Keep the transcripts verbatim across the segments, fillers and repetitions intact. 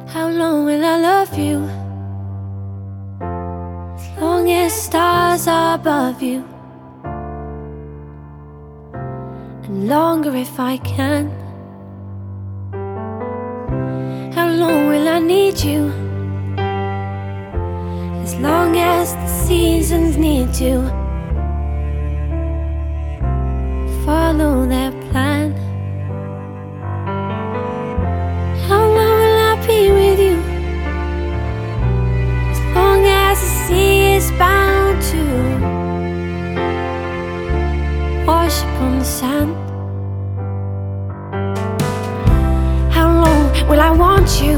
How long will I love you? As long as stars are above you, and longer if I can. How long will I need you? As long as the seasons need to follow their plan. How long will I be with you? As long as the sea is bound to wash upon the sand. How long will I want you?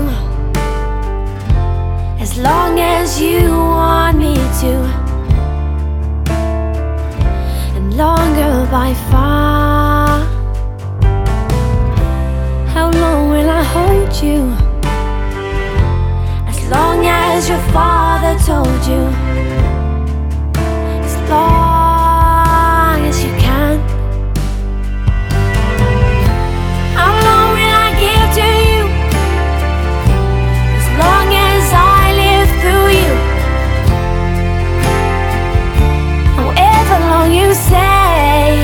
As long as you want me to, and longer by far. How long will I hold you? As long as your father told you, as long as you can. How long will I give to you? As long as I live through you. However long you say.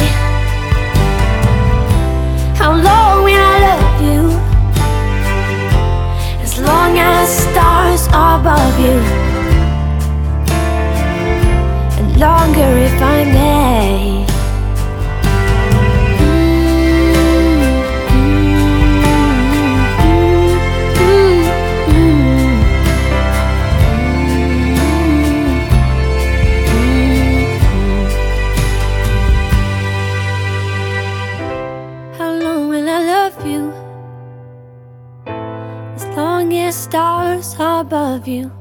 How long will I love you? As long as stars are above you, and longer if I may. How long will I love you? As long as stars are above you,